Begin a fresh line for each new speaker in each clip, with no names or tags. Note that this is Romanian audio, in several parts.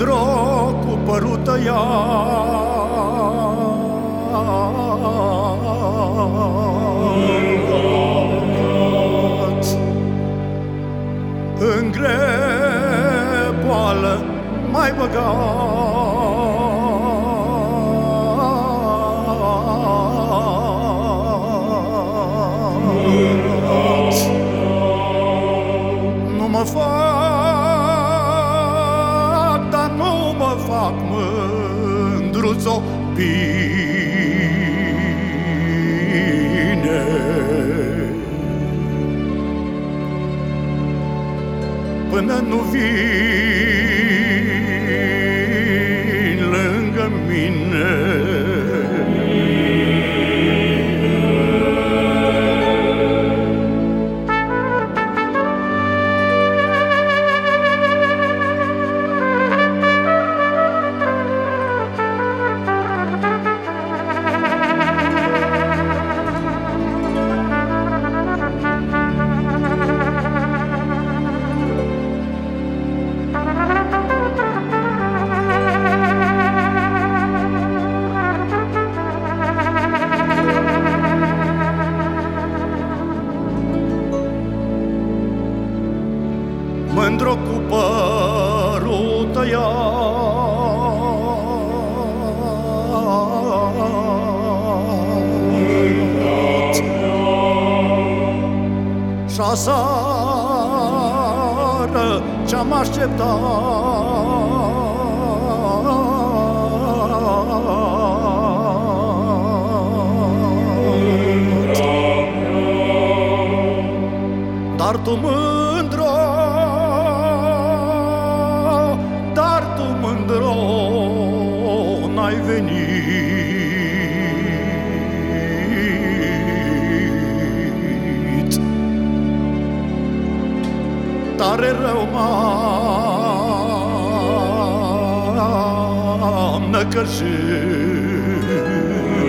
Mândro cu părul tăiat, în grepoală mai băgat. Nu mă fac, dar nu mă fac mândruț-o bine. Până nu vii lângă mine. Mândro cu părul tăiat și-asară ce-am așteptat. Dar tu mândro, n-ai venit. Tare rău m-am năcăjit.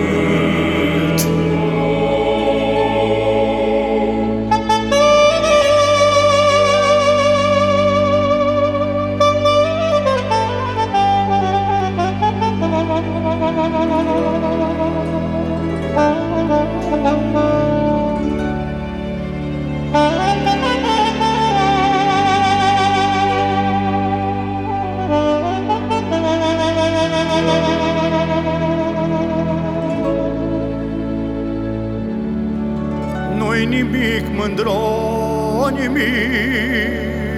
Nu-i nimic, mândro, nimic.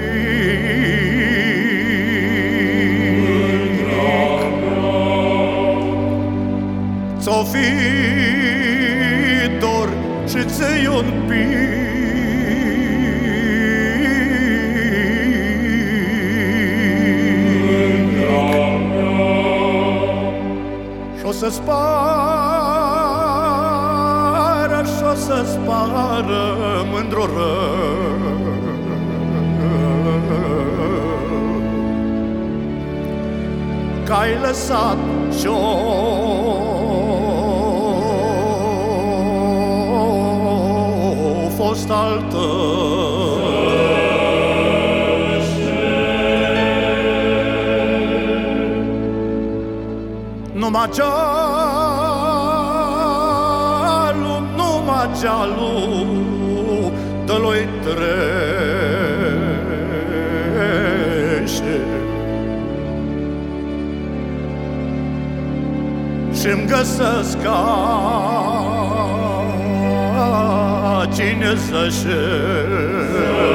Ți-o fi dor și ți-i un pic. Și-o să-ți pară, și-o să-ți pară, mândro rău, că-ai lăsat și-o fost al tău. Numai gealul, numai gealul de-l-oi trece și-mi găsesc ca cine să-și